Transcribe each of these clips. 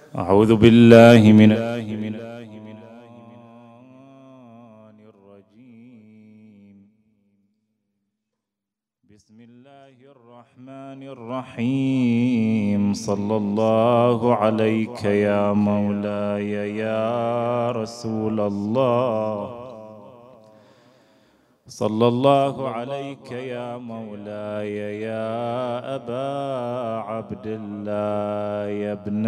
أعوذ بالله من الرجيم. بسم الله الرحمن الرحيم. صلى الله عليك يا مولاي يا رسول الله. صلى الله عليك يا مولاي يا أبا عبد الله يا ابن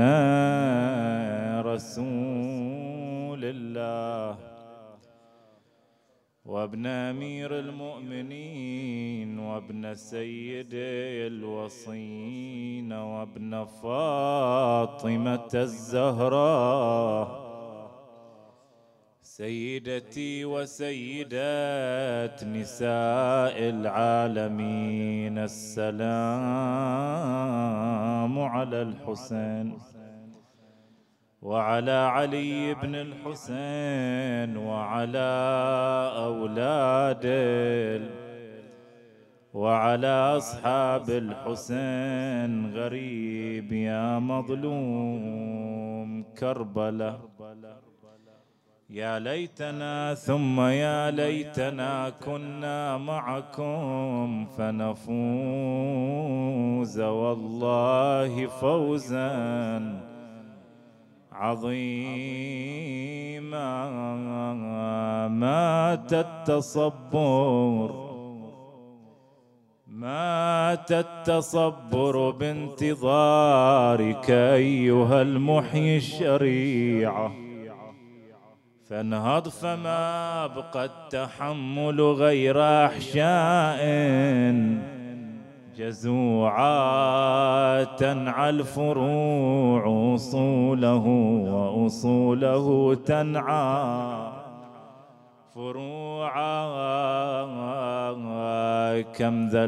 رسول الله وابن أمير المؤمنين وابن سيد الوصين وابن فاطمة الزهراء سيدتي وسيدات نساء العالمين. السلام على الحسين وعلى علي بن الحسين وعلى أولاده وعلى أصحاب الحسين. غريب يا مظلوم كربلاء، يا ليتنا ثم يا ليتنا كنا معكم فنفوز والله فوزا عظيما. مات التصبر بانتظارك أيها المحيي الشريعة، فانهض فما أبقى التحمل غير أحشاء جزوعات تنعى الفروع أصوله وأصوله تنعى فروعا. كم ذا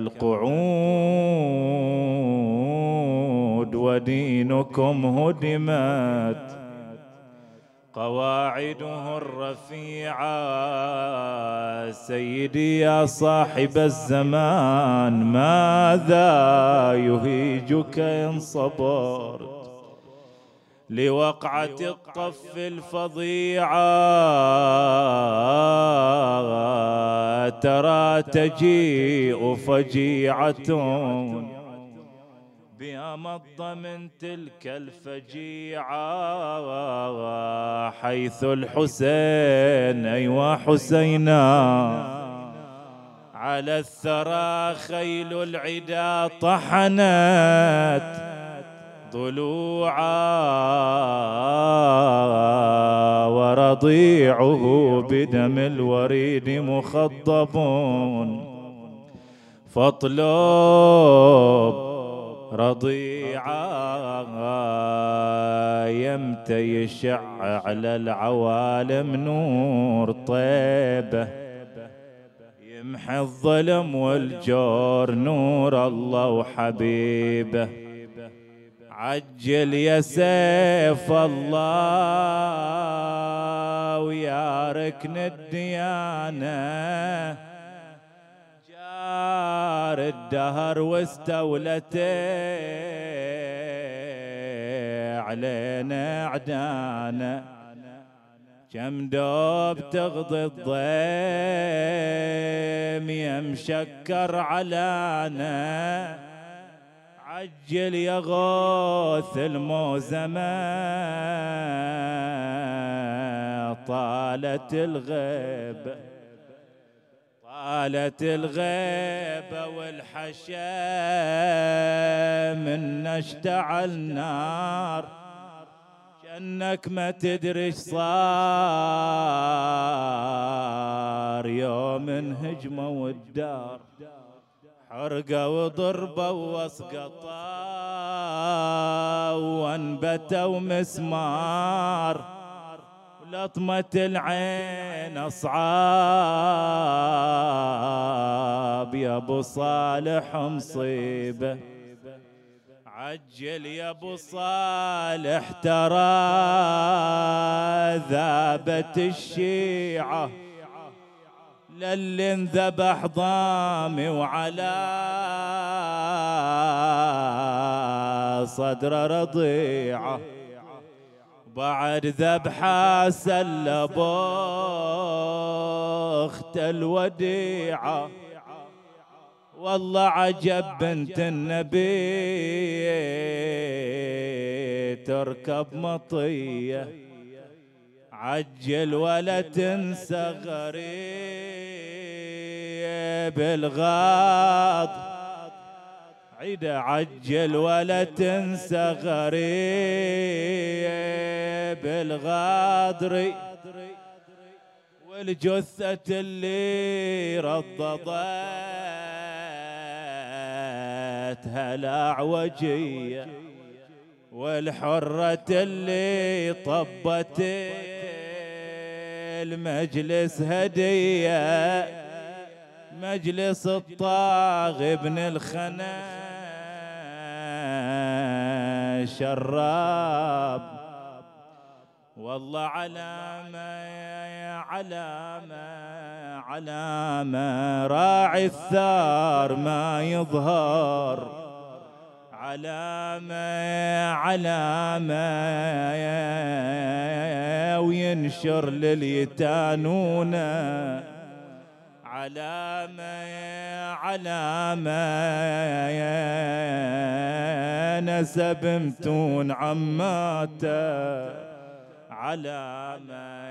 القعود ودينكم هدمت قواعده الرفيعة. سيدي يا صاحب الزمان، ماذا يهيجك إن صبرت لوقعة الطف الفظيعة؟ ترى تجيء فجيعة بأمض من تلك الفجيعة، حيث الحسين أيوا حسينا على الثرى خيل العدا طحنت ضلوعا، ورضيعه بدم الوريد مخضب. فاطلب رضيعا يمتى يشع على العوالم نور طيبه، يمحي الظلم والجور نور الله وحبيبه. عجل يا سيف الله ويا ركن الديانة، جار الدهر واستولته علينا اعدانا. كم دوب تغضي الضيم يا مشكر علانا، عجل يا غوث الموزمة طالت الغيبة، طالت الغيبة والحشا من اشتعل نار، كأنك ما تدري ايش صار يوم انهجموا الدار. حرقة وضربة واسقطا وانبتوا مسمار، لطمة العين أصعاب يا أبو صالح مصيبة. عجل يا أبو صالح ترى ذابت الشيعة، للي انذبح ضامي وعلى صدر رضيعه. بعد ذبحه سلب اخت الوديعه، والله عجب بنت النبي تركب مطيه، عجل ولا تنسى غريب الغاض، عيد عجل ولا تنسى غريب الغادري، والجثة اللي رضضت هالأعوجية، والحرة اللي طبت المجلس هدية، مجلس الطاغ ابن الخنا شراب، والله علامة راعي الثار ما يظهر، علامة وينشر لليتانونه، علامة نسب متون عماته، علامة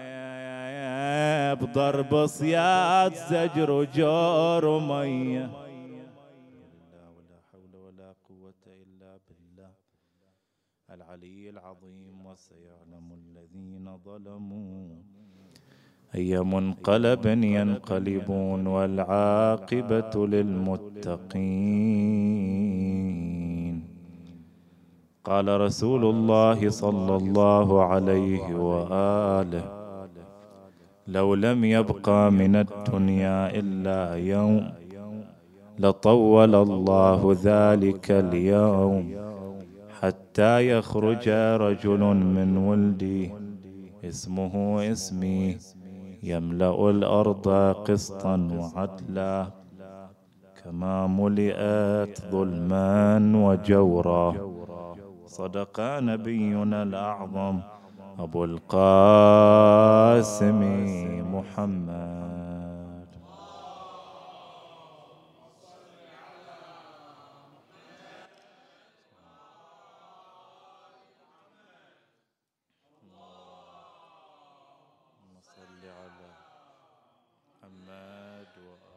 بضرب صياد زجر وجور ومية. ولا حول ولا قوة إلا بالله العلي العظيم. وسيعلم الذين ظلموا أي منقلب ينقلبون، والعاقبة للمتقين. قال رسول الله صلى الله عليه وآله: لو لم يبقى من الدنيا إلا يوم لطول الله ذلك اليوم حتى يخرج رجل من ولدي اسمه اسمي يملأ الأرض قسطا وعدلا كما ملئت ظلما وجورا. صدق نبينا الأعظم أبو القاسم محمد. اللهم صل على محمد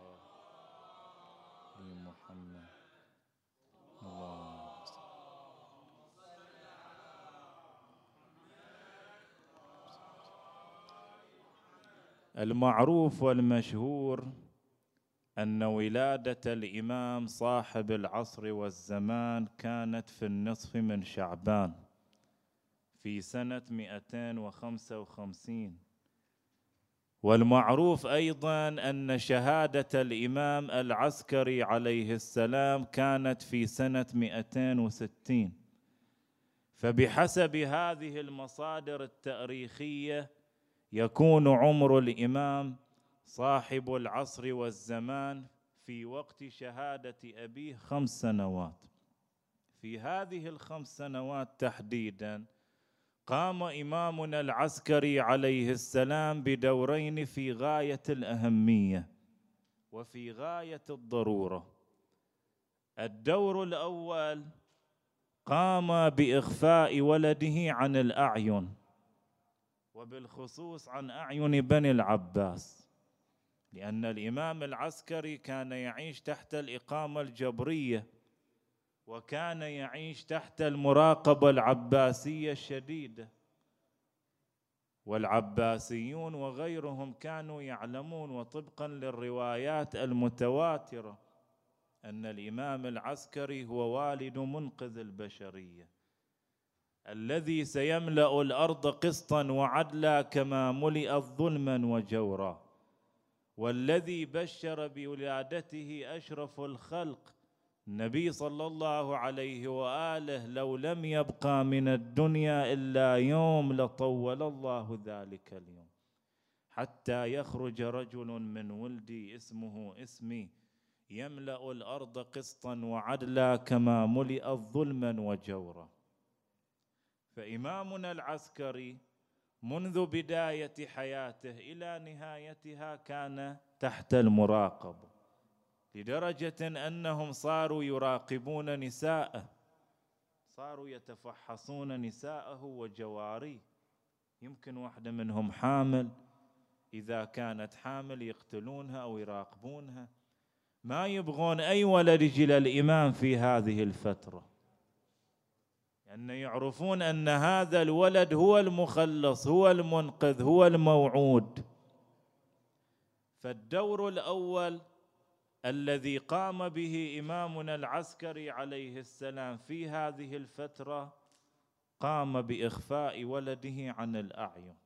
وآل محمد. المعروف والمشهور أن ولادة الإمام صاحب العصر والزمان كانت في النصف من شعبان في سنة 255. والمعروف أيضا أن شهادة الإمام العسكري عليه السلام كانت في سنة 260. فبحسب هذه المصادر التاريخية يكون عمر الإمام صاحب العصر والزمان في وقت شهادة أبيه 5 سنوات. في هذه ال5 سنوات تحديداً قام إمامنا العسكري عليه السلام بدورين في غاية الأهمية وفي غاية الضرورة. الدور الأول قام بإخفاء ولده عن الأعين، وبالخصوص عن أعين بني العباس، لأن الإمام العسكري كان يعيش تحت الإقامة الجبرية، وكان يعيش تحت المراقبة العباسية الشديدة، والعباسيون وغيرهم كانوا يعلمون وطبقا للروايات المتواترة أن الإمام العسكري هو والد منقذ البشرية الذي سيملأ الأرض قسطا وعدلا كما ملئت ظلما وجورا، والذي بشر بولادته أشرف الخلق النبي صلى الله عليه وآله: لو لم يبقى من الدنيا إلا يوم لطول الله ذلك اليوم حتى يخرج رجل من ولدي اسمه اسمي يملأ الأرض قسطا وعدلا كما ملئت ظلما وجورا. فإمامنا العسكري منذ بداية حياته إلى نهايتها كان تحت المراقبة، لدرجة أنهم صاروا يراقبون نساءه، صاروا يتفحصون نساءه وجواريه. يمكن واحدة منهم حامل، إذا كانت حامل يقتلونها أو يراقبونها. ما يبغون أي ولد يجي للإمام في هذه الفترة، لأن يعرفون أن هذا الولد هو المخلص، هو المنقذ، هو الموعود. فالدور الأول الذي قام به إمامنا العسكري عليه السلام في هذه الفترة قام بإخفاء ولده عن الأعين.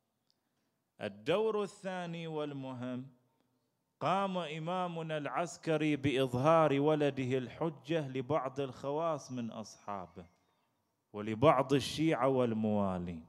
الدور الثاني والمهم، قام إمامنا العسكري بإظهار ولده الحجة لبعض الخواص من أصحابه ولبعض الشيعة والموالين،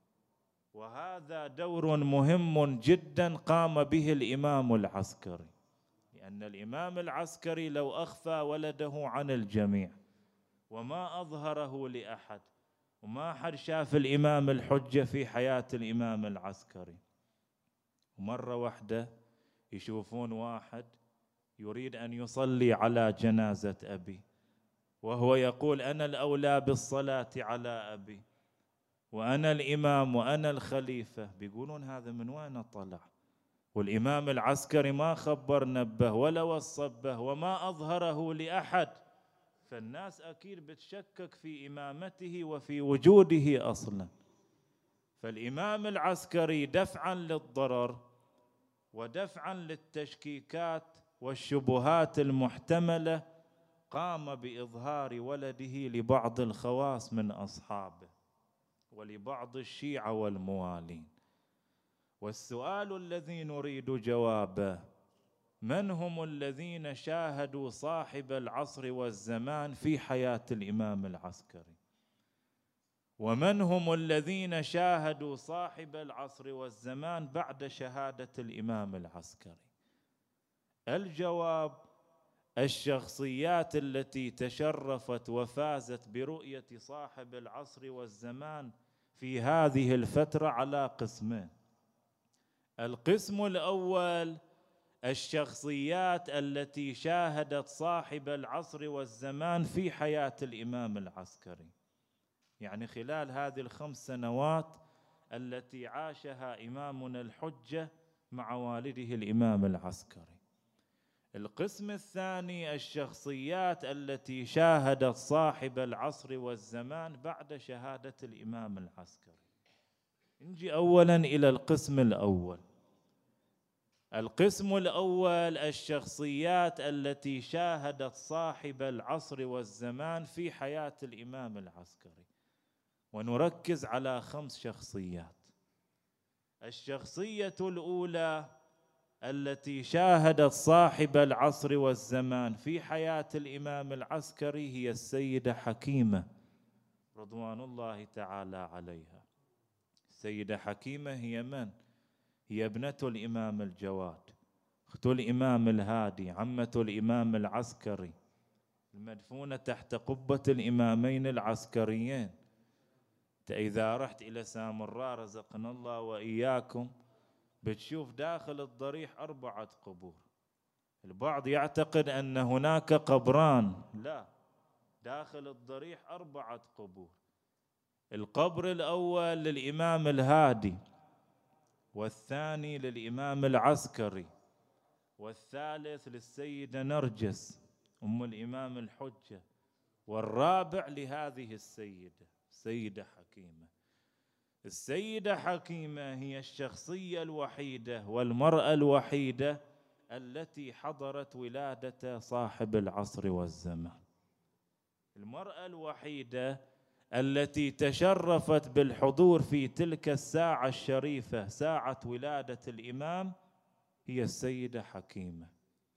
وهذا دور مهم جدا قام به الإمام العسكري، لأن الإمام العسكري لو أخفى ولده عن الجميع وما أظهره لأحد، وما حد شاف الإمام الحجة في حياة الإمام العسكري، ومرة واحدة يشوفون واحد يريد أن يصلي على جنازة أبي، وهو يقول أنا الأولى بالصلاة على أبي، وأنا الإمام وأنا الخليفة، بيقولون هذا من وين طلع؟ والإمام العسكري ما خبر نبه ولا وصبه وما أظهره لأحد، فالناس أكيد بتشكك في إمامته وفي وجوده أصلا. فالإمام العسكري دفعا للضرر ودفعا للتشكيكات والشبهات المحتملة قام بإظهار ولده لبعض الخواص من أصحابه ولبعض الشيعة والموالين. والسؤال الذي نريد جوابه: من هم الذين شاهدوا صاحب العصر والزمان في حياة الإمام العسكري؟ ومن هم الذين شاهدوا صاحب العصر والزمان بعد شهادة الإمام العسكري؟ الجواب: الشخصيات التي تشرفت وفازت برؤية صاحب العصر والزمان في هذه الفترة على قسمين. القسم الأول الشخصيات التي شاهدت صاحب العصر والزمان في حياة الإمام العسكري، يعني خلال هذه ال5 سنوات التي عاشها إمامنا الحجة مع والده الإمام العسكري. القسم الثاني الشخصيات التي شاهدت صاحب العصر والزمان بعد شهادة الإمام العسكري. نجي أولا إلى القسم الأول. القسم الأول الشخصيات التي شاهدت صاحب العصر والزمان في حياة الإمام العسكري، ونركز على 5 شخصيات. الشخصية الأولى التي شاهدت صاحب العصر والزمان في حياة الإمام العسكري هي السيدة حكيمة رضوان الله تعالى عليها. السيدة حكيمة هي من؟ هي ابنة الإمام الجواد، أخت الإمام الهادي، عمة الإمام العسكري، المدفونة تحت قبة الإمامين العسكريين. إذا رحت إلى سامراء رزقنا الله وإياكم بتشوف داخل الضريح 4 قبور. البعض يعتقد أن هناك قبران، لا، داخل الضريح 4 قبور. القبر الأول للإمام الهادي، والثاني للإمام العسكري، والثالث للسيدة نرجس أم الإمام الحجة، والرابع لهذه السيدة حكيمة. السيدة حكيمة هي الشخصية الوحيدة والمرأة الوحيدة التي حضرت ولادة صاحب العصر والزمان، المرأة الوحيدة التي تشرفت بالحضور في تلك الساعة الشريفة، ساعة ولادة الإمام، هي السيدة حكيمة.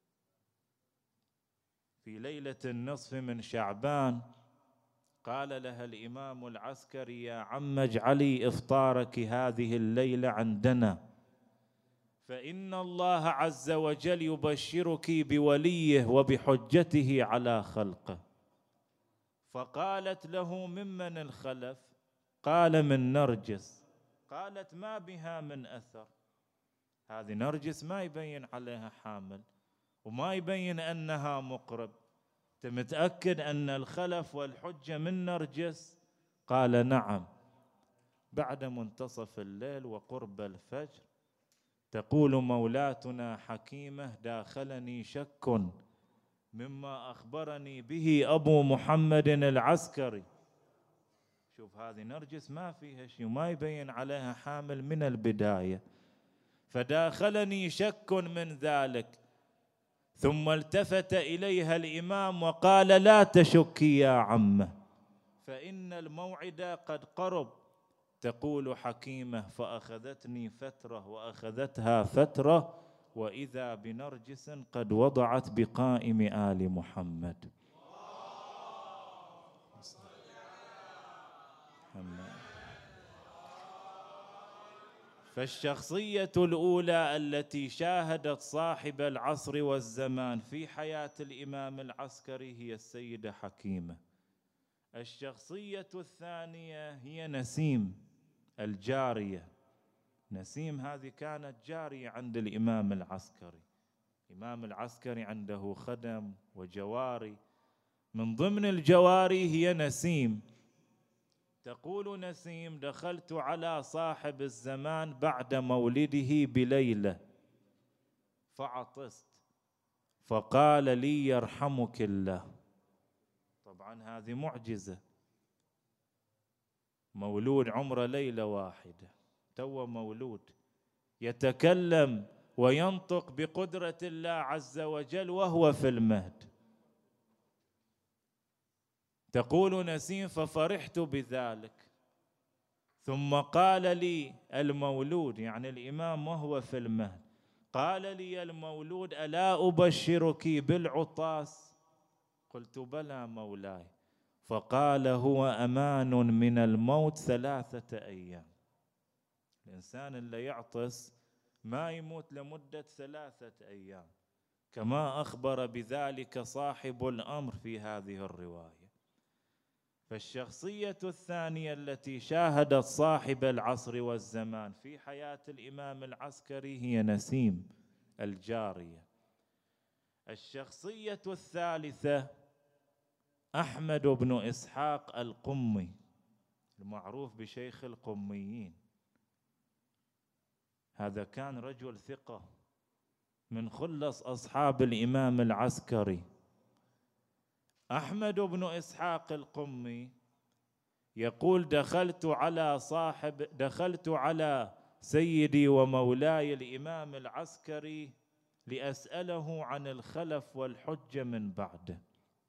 في ليلة النصف من شعبان قال لها الإمام العسكري: يا عم اجعلي إفطارك هذه الليلة عندنا، فإن الله عز وجل يبشرك بوليه وبحجته على خلقه. فقالت له: ممن الخلف؟ قال من نرجس. قالت ما بها من أثر، هذه نرجس ما يبين عليها حامل وما يبين أنها مقرب، أنت متأكد أن الخلف والحجة من نرجس؟ قال نعم. بعد منتصف الليل وقرب الفجر تقول مولاتنا حكيمة داخلني شك مما أخبرني به أبو محمد العسكري. شوف هذه نرجس ما فيها شيء وما يبين عليها حامل من البداية، فداخلني شك من ذلك. ثم التفت إليها الإمام وقال لا تشكي يا عمه فإن الموعد قد قرب. تقول حكيمة فأخذتني فترة وأخذتها فترة وإذا بنرجس قد وضعت بقائم آل محمد. فالشخصية الأولى التي شاهدت صاحب العصر والزمان في حياة الإمام العسكري هي السيدة حكيمة. الشخصية الثانية هي نسيم الجارية. نسيم هذه كانت جارية عند الإمام العسكري. الإمام العسكري عنده خدم وجواري، من ضمن الجواري هي نسيم. تقول نسيم دخلت على صاحب الزمان بعد مولده بليلة فعطست فقال لي يرحمك الله. طبعا هذه معجزة، مولود عمره ليلة واحدة، تو مولود يتكلم وينطق بقدرة الله عز وجل وهو في المهد. تقول نسيم ففرحت بذلك، ثم قال لي المولود يعني الإمام وهو في المهد، قال لي المولود ألا أبشرك بالعطاس؟ قلت بلى مولاي. فقال هو أمان من الموت 3 أيام. الإنسان اللي يعطس ما يموت لمدة 3 أيام، كما أخبر بذلك صاحب الأمر في هذه الرواية. فالشخصية الثانية التي شاهدت صاحب العصر والزمان في حياة الإمام العسكري هي نسيم الجارية. الشخصية الثالثة أحمد بن إسحاق القمي، المعروف بشيخ القميين. هذا كان رجل ثقة من خلص أصحاب الإمام العسكري. أحمد بن إسحاق القمي يقول دخلت على سيدي ومولاي الإمام العسكري لأسأله عن الخلف والحجة من بعده،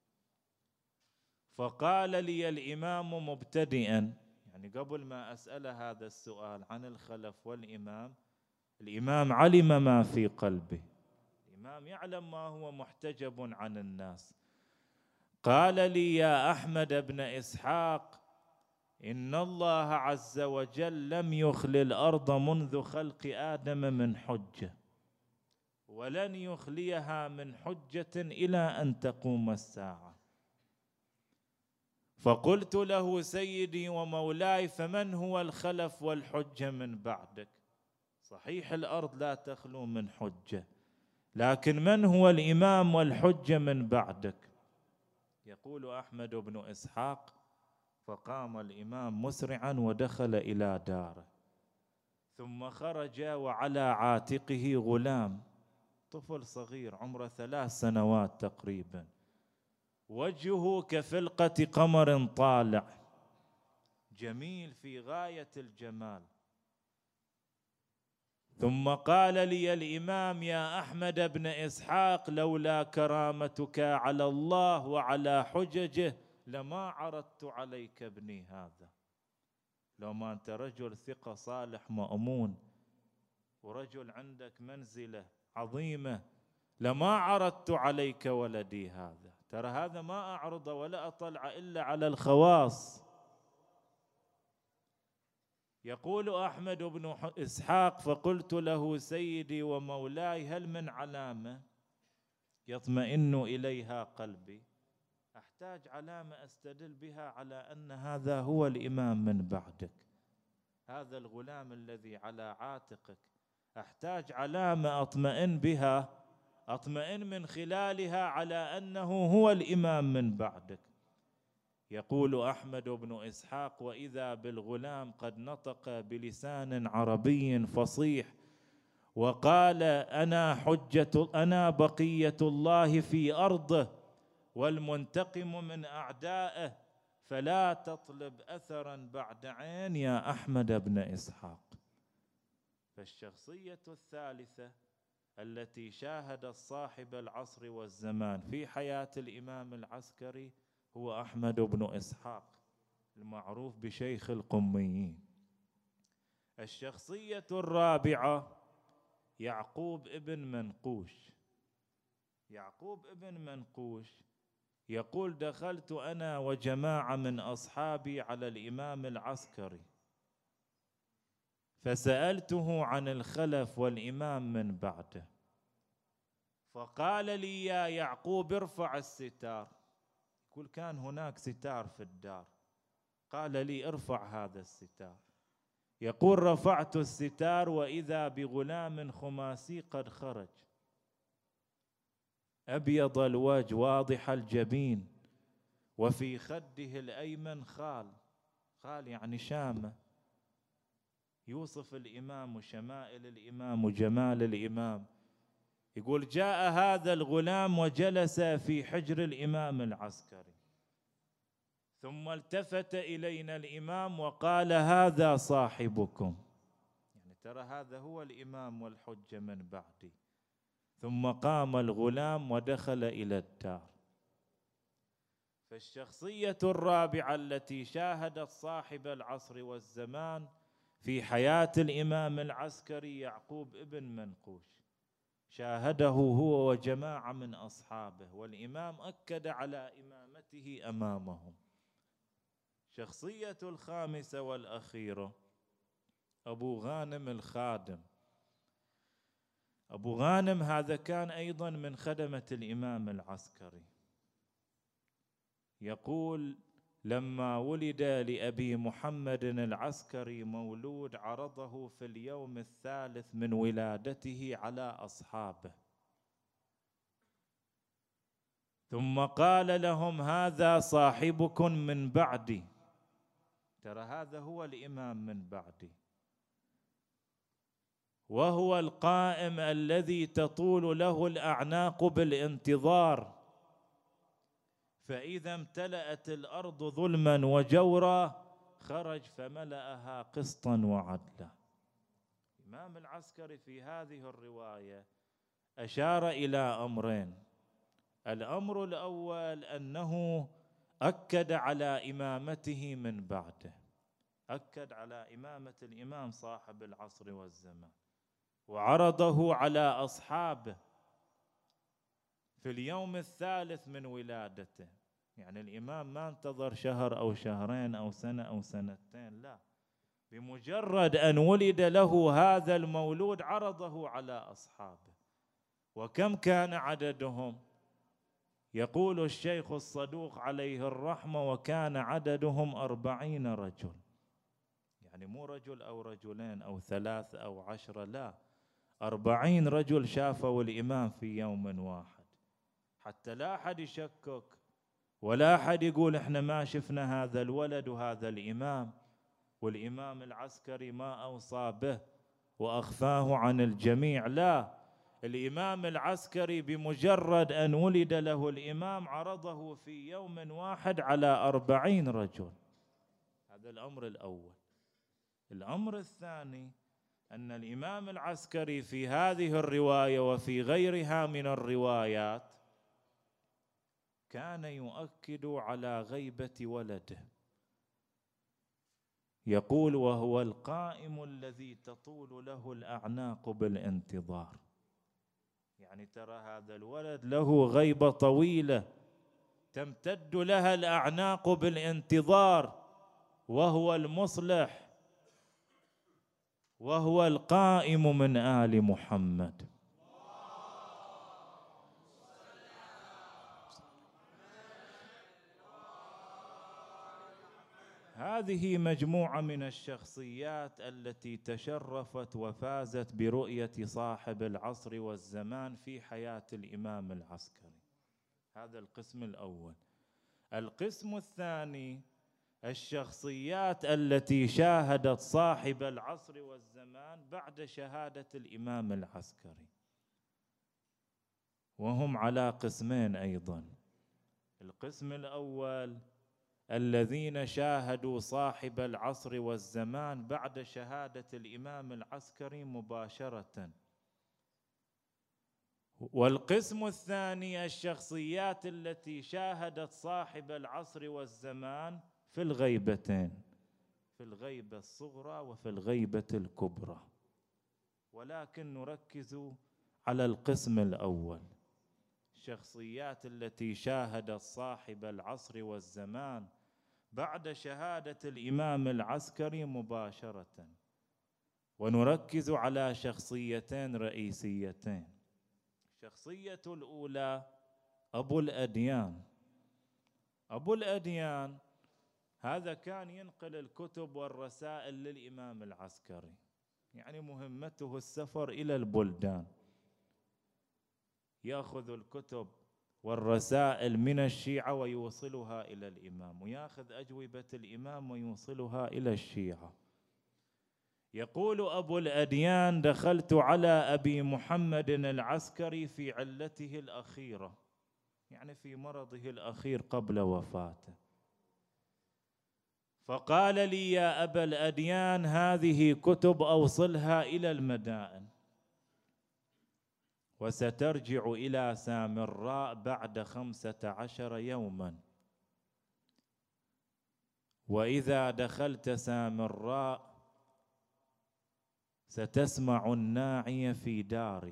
فقال لي الإمام مبتدئا، يعني قبل ما أسأل هذا السؤال عن الخلف والإمام، الإمام علم ما في قلبه، الإمام يعلم ما هو محتجب عن الناس. قال لي يا أحمد بن إسحاق إن الله عز وجل لم يخل الأرض منذ خلق آدم من حجة، ولن يخليها من حجة إلى أن تقوم الساعة. فقلت له سيدي ومولاي فمن هو الخلف والحجة من بعدك؟ صحيح الأرض لا تخلو من حجة، لكن من هو الإمام والحجة من بعدك؟ يقول أحمد بن إسحاق فقام الإمام مسرعا ودخل إلى داره، ثم خرج وعلى عاتقه غلام طفل صغير عمره 3 سنوات تقريبا، وجهه كفلقة قمر طالع، جميل في غاية الجمال. ثم قال لي الإمام يا أحمد بن إسحاق لولا كرامتك على الله وعلى حججه لما عرضت عليك ابني هذا. لو ما أنت رجل ثقة صالح مأمون ورجل عندك منزلة عظيمة لما عرضت عليك ولدي هذا، ترى هذا ما أعرضه ولا أطلع إلا على الخواص. يقول أحمد بن إسحاق فقلت له سيدي ومولاي هل من علامة يطمئن إليها قلبي؟ أحتاج علامة أستدل بها على أن هذا هو الإمام من بعدك، هذا الغلام الذي على عاتقك، أحتاج علامة أطمئن بها، أطمئن من خلالها على أنه هو الإمام من بعدك. يقول أحمد بن إسحاق: وإذا بالغلام قد نطق بلسان عربي فصيح وقال: أنا بقية الله في أرضه والمنتقم من أعدائه، فلا تطلب أثرا بعد عين يا أحمد بن إسحاق. فالشخصية الثالثة التي شاهدت صاحب العصر والزمان في حياة الإمام العسكري هو أحمد بن إسحاق، المعروف بشيخ القميين. الشخصية الرابعة يعقوب ابن منقوش. يعقوب ابن منقوش يقول: دخلت أنا وجماعة من أصحابي على الإمام العسكري فسألته عن الخلف والإمام من بعده، فقال لي: يا يعقوب ارفع الستار. يقول كان هناك ستار في الدار، قال لي: ارفع هذا الستار. يقول: رفعت الستار وإذا بغلام خماسي قد خرج، أبيض الوجه واضح الجبين، وفي خده الأيمن خال يعني شامة، يوصف الإمام وشمائل الإمام وجمال الإمام. يقول: جاء هذا الغلام وجلس في حجر الإمام العسكري، ثم التفت إلينا الإمام وقال: هذا صاحبكم، يعني ترى هذا هو الإمام والحجة من بعدي. ثم قام الغلام ودخل إلى الدار. فالشخصية الرابعة التي شاهدت صاحب العصر والزمان في حياة الإمام العسكري يعقوب ابن منقوش، شاهده هو وجماعة من أصحابه، والإمام أكد على إمامته أمامهم. شخصية الخامسة والأخيرة أبو غانم الخادم. أبو غانم هذا كان أيضا من خدمة الإمام العسكري. يقول: لما ولد لأبي محمد العسكري مولود عرضه في اليوم الثالث من ولادته على أصحابه، ثم قال لهم: هذا صاحبكم من بعدي، ترى هذا هو الإمام من بعدي، وهو القائم الذي تطول له الأعناق بالانتظار، فإذا امتلأت الأرض ظلما وجورا خرج فملأها قسطا وعدلا. الإمام العسكري في هذه الرواية أشار إلى أمرين: الأمر الأول أنه أكد على إمامته من بعده، أكد على إمامة الإمام صاحب العصر والزمان، وعرضه على أصحابه في اليوم الثالث من ولادته. يعني الإمام ما انتظر شهر أو شهرين أو سنة أو سنتين، لا، بمجرد أن ولد له هذا المولود عرضه على أصحابه. وكم كان عددهم؟ يقول الشيخ الصدوق عليه الرحمة: وكان عددهم 40 رجل، يعني مو رجل أو رجلين أو 3 أو 10، لا، 40 رجل شافوا الإمام في يوم واحد، حتى لا أحد يشكك ولا أحد يقول إحنا ما شفنا هذا الولد وهذا الإمام، والإمام العسكري ما أوصى به وأخفاه عن الجميع. لا، الإمام العسكري بمجرد أن ولد له الإمام عرضه في يوم واحد على 40 رجل. هذا الأمر الأول. الأمر الثاني أن الإمام العسكري في هذه الرواية وفي غيرها من الروايات كان يؤكد على غيبة ولده. يقول: وهو القائم الذي تطول له الأعناق بالانتظار. يعني ترى هذا الولد له غيبة طويلة تمتد لها الأعناق بالانتظار، وهو المصلح وهو القائم من آل محمد. هذه مجموعة من الشخصيات التي تشرفت وفازت برؤية صاحب العصر والزمان في حياة الإمام العسكري. هذا القسم الأول. القسم الثاني الشخصيات التي شاهدت صاحب العصر والزمان بعد شهادة الإمام العسكري، وهم على قسمين أيضا. القسم الأول الذين شاهدوا صاحب العصر والزمان بعد شهادة الإمام العسكري مباشرة. والقسم الثاني الشخصيات التي شاهدت صاحب العصر والزمان في الغيبتين، في الغيبة الصغرى وفي الغيبة الكبرى، ولكن نركز على القسم الأول، الشخصيات التي شاهدت صاحب العصر والزمان بعد شهادة الإمام العسكري مباشرة، ونركز على شخصيتين رئيسيتين. الشخصية الأولى أبو الأديان. أبو الأديان هذا كان ينقل الكتب والرسائل للإمام العسكري، يعني مهمته السفر إلى البلدان، يأخذ الكتب والرسائل من الشيعة ويوصلها إلى الإمام، ويأخذ أجوبة الإمام ويوصلها إلى الشيعة. يقول أبو الأديان: دخلت على أبي محمد العسكري في علته الأخيرة، يعني في مرضه الأخير قبل وفاته، فقال لي: يا أبا الأديان، هذه كتب أوصلها إلى المدائن، وسترجع إلى سامراء بعد 15 يوما، وإذا دخلت سامراء ستسمع الناعي في داري،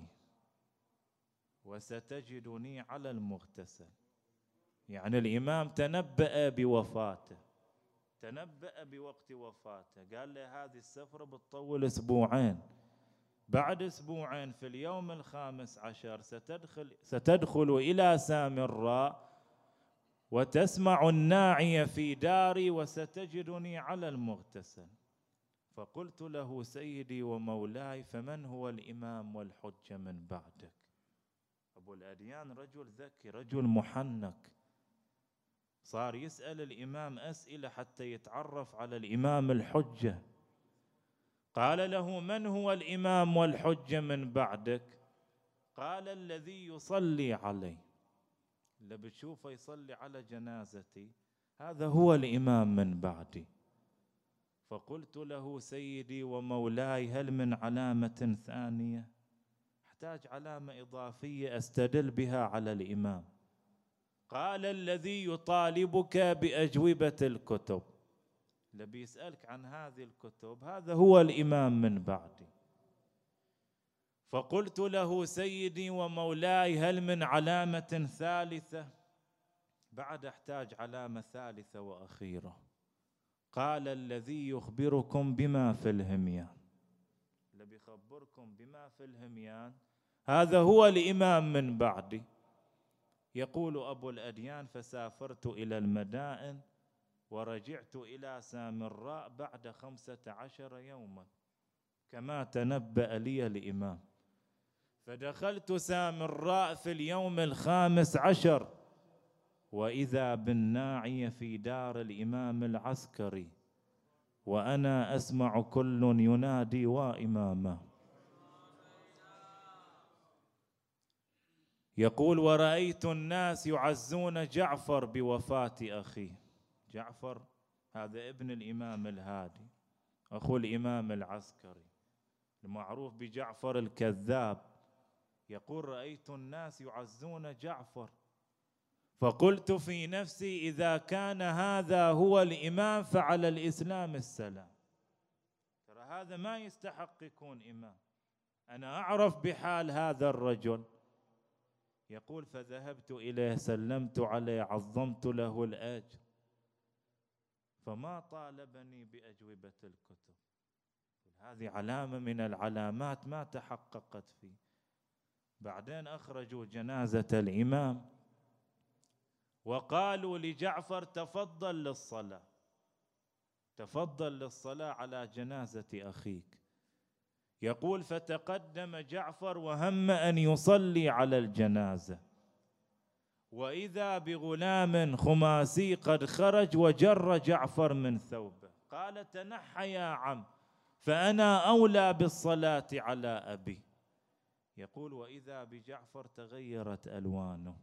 وستجدني على المغتسل. يعني الإمام تنبأ بوفاته، تنبأ بوقت وفاته، قال له هذه السفرة بتطول أسبوعين، بعد أسبوعين في اليوم 15 ستدخل إلى سامراء وتسمع الناعي في داري وستجدني على المغتسل. فقلت له: سيدي ومولاي، فمن هو الإمام والحجة من بعدك؟ أبو الأديان رجل ذكي، رجل محنك، صار يسأل الإمام أسئلة حتى يتعرف على الإمام الحجة. قال له: من هو الإمام والحجة من بعدك؟ قال: الذي يصلي علي، اللي بتشوفه يصلي على جنازتي، هذا هو الإمام من بعدي. فقلت له: سيدي ومولاي، هل من علامة ثانية؟ احتاج علامة إضافية أستدل بها على الإمام. قال: الذي يطالبك بأجوبة الكتب، اللي بيسألك عن هذه الكتب، هذا هو الإمام من بعدي. فقلت له: سيدي ومولاي، هل من علامة ثالثة؟ بعد احتاج علامة ثالثة وأخيرة. قال: الذي يخبركم بما في الهميان، اللي بيخبركم بما في الهميان، هذا هو الإمام من بعدي. يقول أبو الأديان: فسافرت إلى المدائن ورجعت إلى سامراء بعد 15 يوما كما تنبأ لي الإمام. فدخلت سامراء في اليوم 15، وإذا بالناعي في دار الإمام العسكري، وأنا أسمع كل ينادي وإمامه. يقول: ورأيت الناس يعزون جعفر بوفاة أخيه. جعفر هذا ابن الإمام الهادي، أخو الإمام العسكري، المعروف بجعفر الكذاب. يقول: رأيت الناس يعزون جعفر، فقلت في نفسي: إذا كان هذا هو الإمام فعلى الإسلام السلام، ترى هذا ما يستحق يكون إمام، أنا أعرف بحال هذا الرجل. يقول: فذهبت إليه، سلمت عليه، عظمت له الأجر، فما طالبني بأجوبة الكتب. هذه علامة من العلامات ما تحققت فيه. بعدين أخرجوا جنازة الإمام وقالوا لجعفر: تفضل للصلاة. تفضل للصلاة على جنازة أخيك. يقول فتقدم جعفر وهم أن يصلي على الجنازة، وإذا بغلام خماسي قد خرج وجر جعفر من ثوبه، قال تنحى يا عم فأنا أولى بالصلاة على أبي. يقول وإذا بجعفر تغيرت ألوانه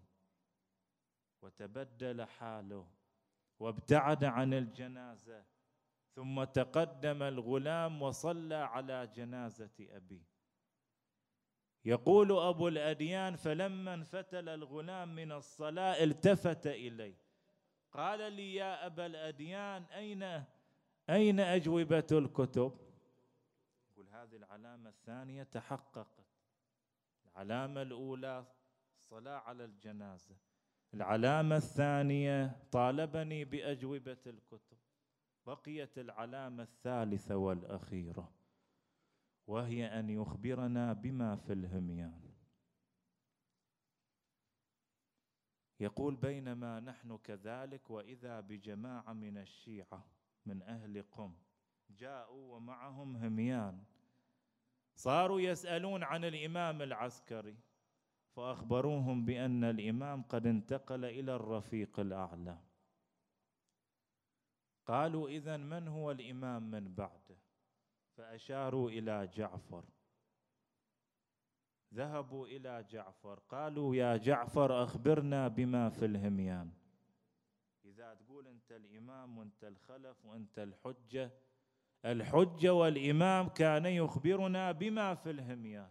وتبدل حاله وابتعد عن الجنازة، ثم تقدم الغلام وصلى على جنازة أبي. يقول أبو الأديان فلما انفتل الغلام من الصلاة التفت إلي قال لي يا أبا الأديان أين أجوبة الكتب؟ يقول هذه العلامة الثانية تحققت. العلامة الأولى الصلاة على الجنازة، العلامة الثانية طالبني بأجوبة الكتب، بقيت العلامة الثالثة والأخيرة وهي أن يخبرنا بما في الهميان. يقول بينما نحن كذلك وإذا بجماعة من الشيعة من أهل قم جاءوا ومعهم هميان، صاروا يسألون عن الإمام العسكري، فأخبروهم بأن الإمام قد انتقل إلى الرفيق الأعلى. قالوا إذن من هو الإمام من بعده؟ فأشاروا إلى جعفر. ذهبوا إلى جعفر قالوا يا جعفر أخبرنا بما في الهميان. إذا تقول أنت الإمام وأنت الخلف وأنت الحجة والإمام كان يخبرنا بما في الهميان.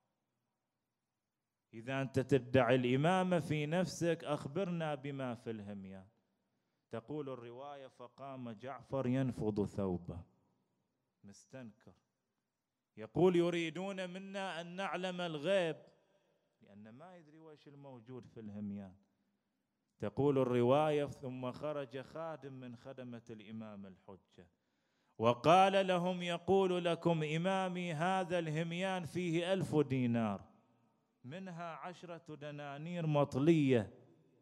إذا أنت تدعي الإمامة في نفسك أخبرنا بما في الهميان. تقول الرواية فقام جعفر ينفض ثوبه مستنكر، يقول يريدون منا أن نعلم الغيب لأن ما يدري وش الموجود في الهميان. تقول الرواية ثم خرج خادم من خدمة الإمام الحجة وقال لهم يقول لكم إمامي هذا الهميان فيه 1000 دينار منها 10 دنانير مطلية.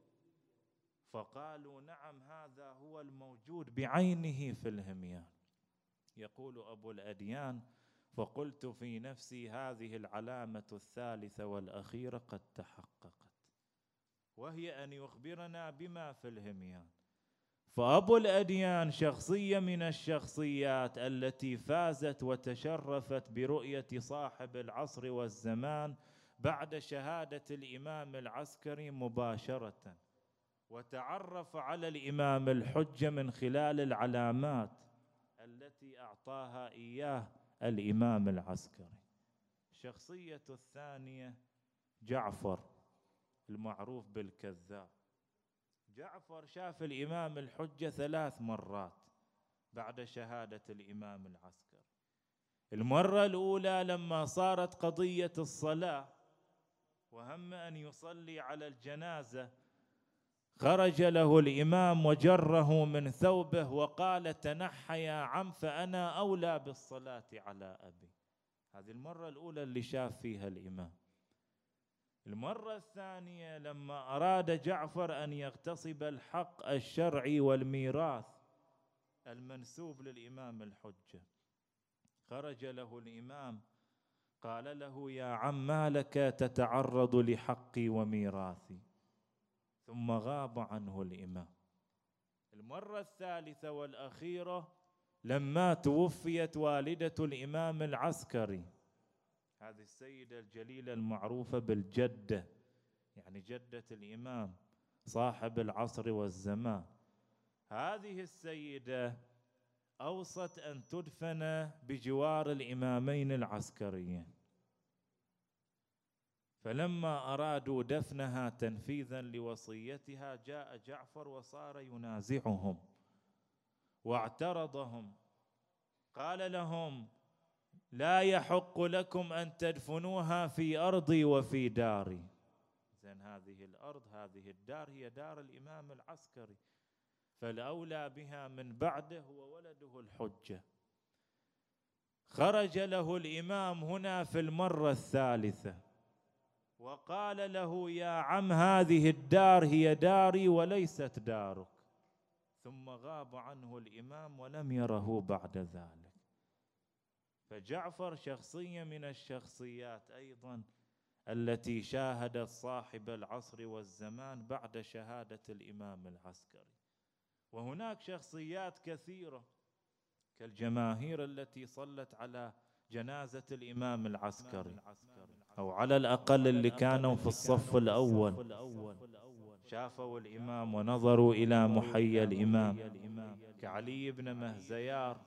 فقالوا نعم هذا هو الموجود بعينه في الهميان. يقول أبو الأديان فقلت في نفسي هذه العلامة الثالثة والأخيرة قد تحققت، وهي أن يخبرنا بما في الهميان. فأبو الأديان شخصية من الشخصيات التي فازت وتشرفت برؤية صاحب العصر والزمان بعد شهادة الإمام العسكري مباشرة، وتعرف على الإمام الحجة من خلال العلامات التي أعطاها إياه الإمام العسكري. الشخصية الثانية جعفر المعروف بالكذاب. جعفر شاف الإمام الحجة 3 مرات بعد شهادة الإمام العسكري. المرة الأولى لما صارت قضية الصلاة وهم أن يصلي على الجنازة خرج له الإمام وجره من ثوبه وقال تنحى يا عم فأنا أولى بالصلاة على أبي. هذه المرة الأولى اللي شاف فيها الإمام. المرة الثانية لما أراد جعفر أن يغتصب الحق الشرعي والميراث المنسوب للإمام الحجة، خرج له الإمام قال له يا عم ما لك تتعرض لحقي وميراثي، ثم غاب عنه الإمام. المرة الثالثة والأخيرة لما توفيت والدة الإمام العسكري، هذه السيدة الجليلة المعروفة بالجدة، يعني جدة الإمام صاحب العصر والزمان. هذه السيدة أوصت أن تدفن بجوار الإمامين العسكريين، فلما أرادوا دفنها تنفيذا لوصيتها جاء جعفر وصار ينازعهم واعترضهم، قال لهم لا يحق لكم أن تدفنوها في أرضي وفي داري. إذن هذه الأرض هذه الدار هي دار الإمام العسكري، فالأولى بها من بعده هو ولده الحجة. خرج له الإمام هنا في المرة الثالثة وقال له يا عم هذه الدار هي داري وليست دارك، ثم غاب عنه الإمام ولم يره بعد ذلك. فجعفر شخصية من الشخصيات أيضا التي شاهدت صاحب العصر والزمان بعد شهادة الإمام العسكري. وهناك شخصيات كثيرة كالجماهير التي صلت على جنازة الإمام العسكري، أو على الأقل اللي كانوا في الصف الأول شافوا الإمام ونظروا إلى محيا الإمام كعلي بن مهزيار.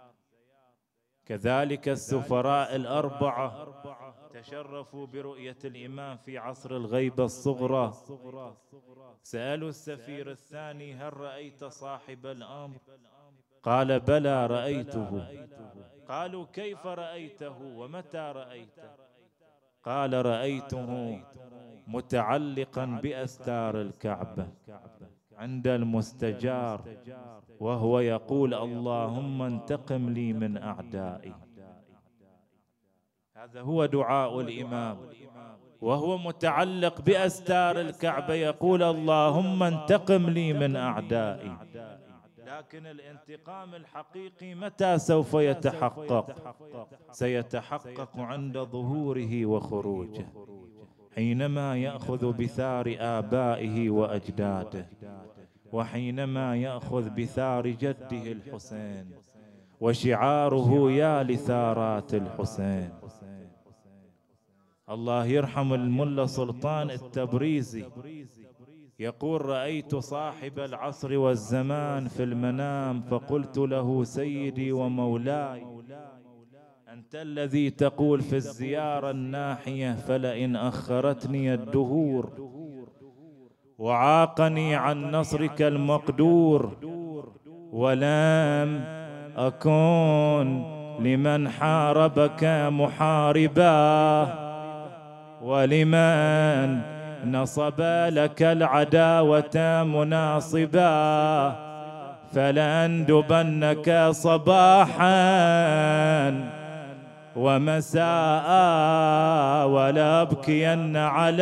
كذلك السفراء الأربعة تشرفوا برؤية الإمام في عصر الغيبة الصغرى. سألوا السفير الثاني: هل رأيت صاحب الأمر؟ قال: بلى رأيته. قالوا: كيف رأيته ومتى رأيته؟ قال: رأيته متعلقا بأستار الكعبة عند المستجار وهو يقول: اللهم انتقم لي من أعدائي. هذا هو دعاء الإمام وهو متعلق بأستار الكعبة، يقول: اللهم انتقم لي من أعدائي. لكن الانتقام الحقيقي متى سوف يتحقق؟ سيتحقق عند ظهوره وخروجه، حينما يأخذ بثار آبائه وأجداده، وحينما يأخذ بثار جده الحسين، وشعاره: يا لثارات الحسين. الله يرحم الملا سلطان التبريزي يقول: رأيت صاحب العصر والزمان في المنام فقلت له: سيدي ومولاي، أنت الذي تقول في الزيارة الناحية: فلئن أخرتني الدهور وعاقني عن نصرك المقدور ولم أكن لمن حاربك محاربا، ولمن نصب لك العداوة مناصبا، فلأندبنك صباحا ومساء ولأبكين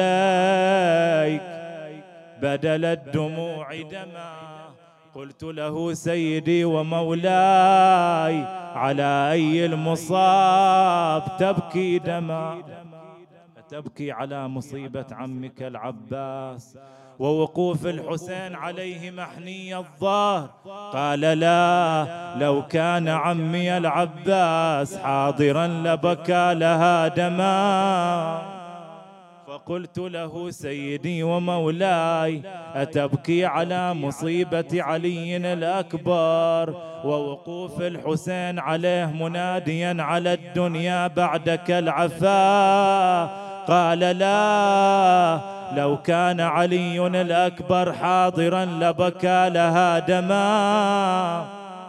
عليك بدل الدموع دما. قلت له: سيدي ومولاي، على أي المصاب تبكي دما؟ تبكي على مصيبة عمك العباس ووقوف الحسين عليه محني الظهر. قال: لا، لو كان عمي العباس حاضرا لبكى لها دما. فقلت له: سيدي ومولاي، أتبكي على مصيبة علي الأكبر ووقوف الحسين عليه مناديا على الدنيا بعدك العفا؟ قال: لا، لو كان علي الأكبر حاضرا لبكى لها دما.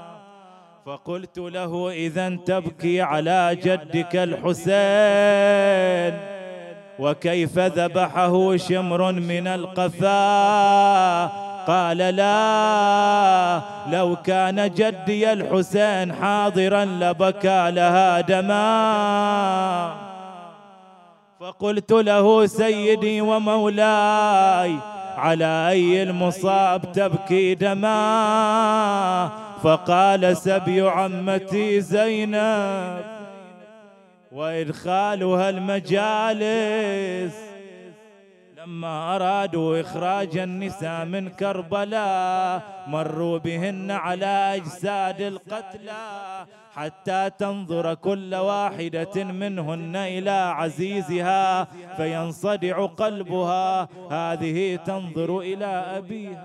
فقلت له: إذن تبكي على جدك الحسين، وكيف ذبحه شمر من القفا؟ قال: لا، لو كان جدي الحسين حاضرا لبكى لها دما. فقلت له: سيدي ومولاي، على أي المصاب تبكي دما؟ فقال: سبي عمتي زينب وإدخالها المجالس لما أرادوا إخراج النساء من كربلاء مروا بهن على أجساد القتلى حتى تنظر كل واحدة منهن إلى عزيزها فينصدع قلبها. هذه تنظر إلى أبيها،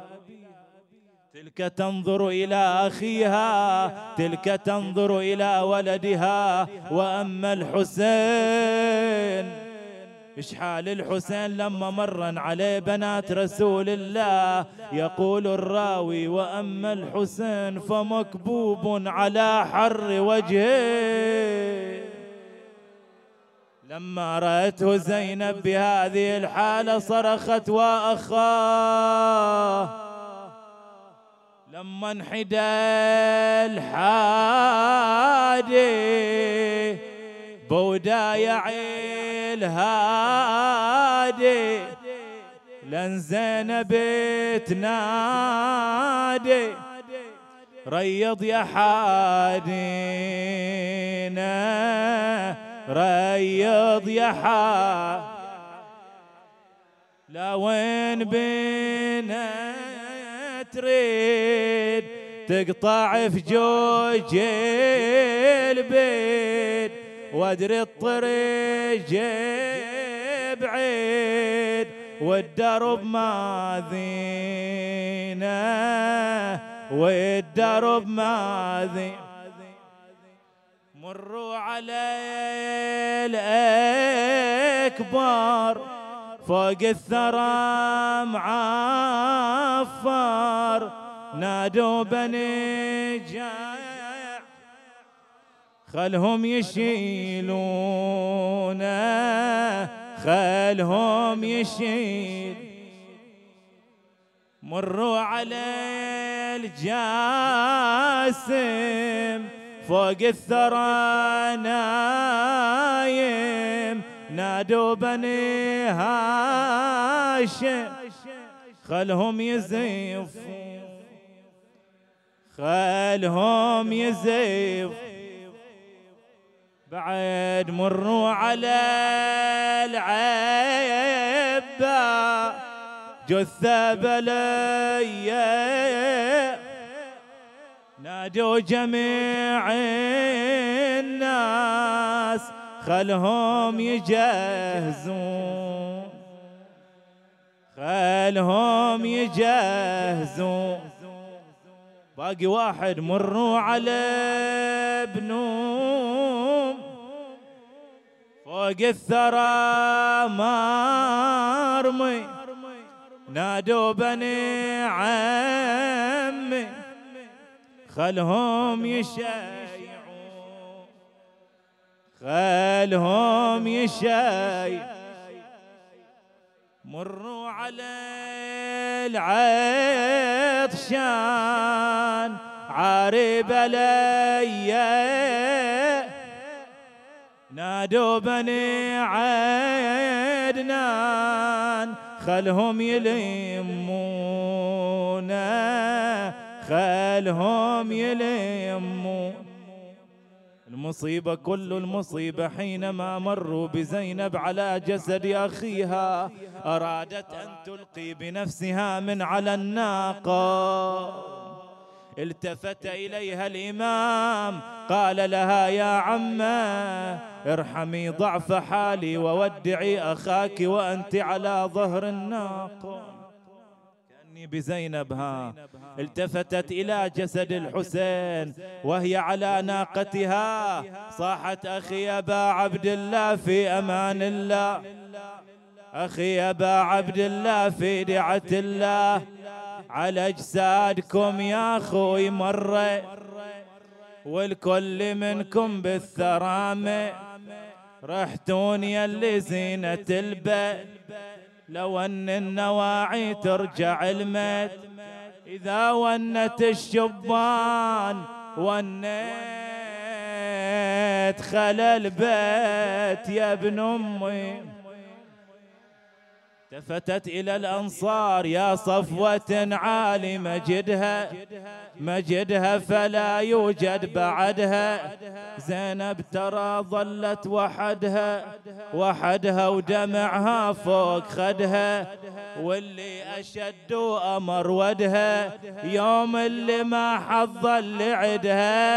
تلك تنظر إلى أخيها، تلك تنظر إلى ولدها. وأما الحسين، إيش حال الحسين لما مرن عليه بنات رسول الله؟ يقول الراوي: وأما الحسين فمكبوب على حر وجهه. لما رأته زينب بهذه الحالة صرخت: وأخاه. لما انحدى الحادي بودايع الهادي لن زينب تنادي ريض يا حادينا ريض يا حادينا لا وين بينا تريد تقطع في جوج البيت وادري الطريق بعيد والدرب ماذينا والدرب ماذين مروا على الأكبر فوق الثرى معفر نادوا بني جاع خلهم يشيلونا خلهم يشيل مروا على الجاسم فوق الثرى نايم نادوا بني هاشم خلهم يزيفون خلهم يزيف بعد مروا على العبا جثة بلية نادوا جميع الناس خلهم يجهزون خلهم يجهزون باقي واحد مروا على بنوم فوق الثرى مرمي نادوا بني عمي خلهم يشيعون خلهم يشيعون مروا على العطشان عارب ليا نادوا بني عدنان خلهم يلمونا خلهم يلمون المصيبة كل المصيبة حينما مروا بزينب على جسد أخيها أرادت أن تلقي بنفسها من على الناقة التفت إليها الإمام قال لها يا عمّا ارحمي ضعف حالي وودعي أخاك وأنت على ظهر الناقة بزينبها التفتت إلى جسد الحسين وهي على ناقتها صاحت أخي أبا عبد الله في أمان الله أخي أبا عبد الله في دعة الله على أجسادكم يا أخوي مرة والكل منكم بالثرامة رحتوني اللي زينة البيت لو أن النواعي ترجع المت إذا ونت الشبان ونت خلى البيت يا ابن أمي التفتت إلى الأنصار يا صفوة عالي مجدها فلا يوجد بعدها زينب ترى ظلت وحدها ودمعها فوق خدها واللي أشد أمر ودها يوم اللي ما حظ اللي عدها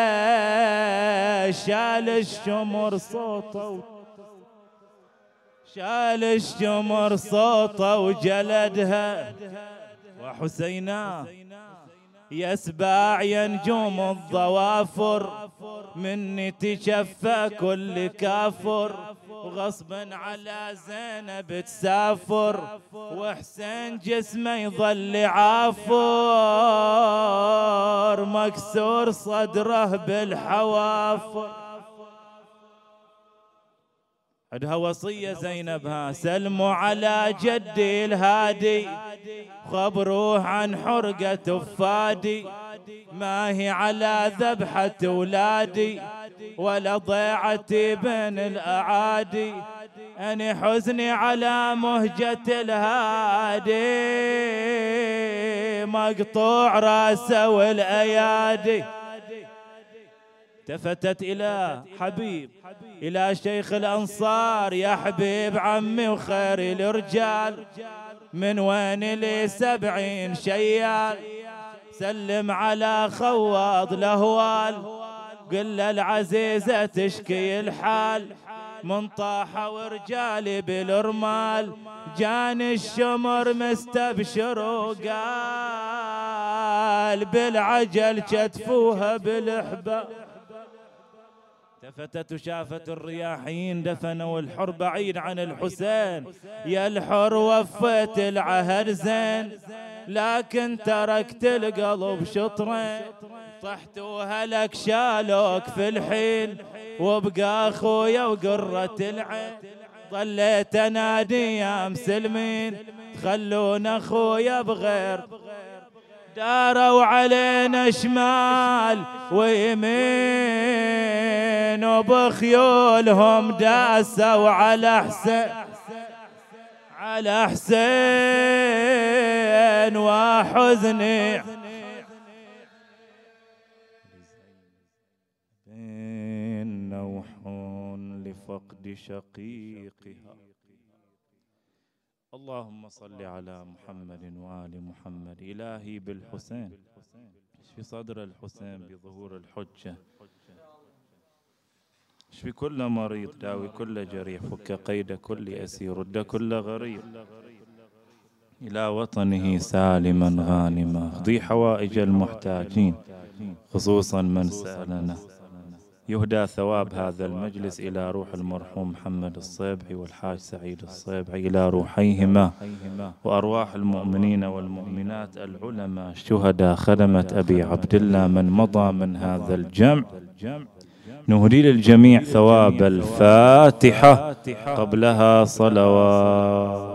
شال الشمر صوته شال الشمر صوته وجلدها وحسينا يسبع ينجوم الضوافر مني تشفى كل كافر وغصبا على زينب تسافر وحسين جسمه يظل عافر مكسور صدره بالحوافر عندها وصية زينبها سلموا على جدي الهادي خبروه عن حرقة أفادي ما هي على ذبحة أولادي ولا ضيعتي بين الأعادي أني حزني على مهجة الهادي مقطوع راسه والأيادي. التفتت إلى حبيب، إلى شيخ الأنصار، يا حبيب عمي وخير الرجال، من وين لي 70 شيال، سلم على خوض الأهوال، قل العزيزة تشكي الحال، من طاحة ورجالي بالرمال، جاني الشمر مستبشر وقال بالعجل كتفوها بالحبال. التفتت وشافت الرياحين دفنوا الحر بعيد عن الحسين، يا الحر وفيت العهد زين، لكن تركت القلب شطرين، طحت وهلك شالوك في الحين، وبقى اخويا وقرة العين، ظليت انادي يا مسلمين تخلون اخويا بغير، داروا علينا شمال ويمين، وبخيولهم داسوا على حسين، على حسين وحزني، بين نوح لفقد شقيقها. اللهم صل على محمد وآل محمد. إلهي بالحسين اشفي صدر الحسين بظهور الحجة، اشفي كل مريض، داوي كل جريح، فك قيد كل أسير، رد كل غريب إلى وطنه سالما غانما، اقضي حوائج المحتاجين خصوصا من سألنا. يهدى ثواب هذا المجلس إلى روح المرحوم محمد الصيبحي والحاج سعيد الصيبحي، إلى روحيهما وأرواح المؤمنين والمؤمنات العلماء الشهداء خدمة أبي عبد الله من مضى من هذا الجمع. نهدي للجميع ثواب الفاتحة، قبلها صلوات.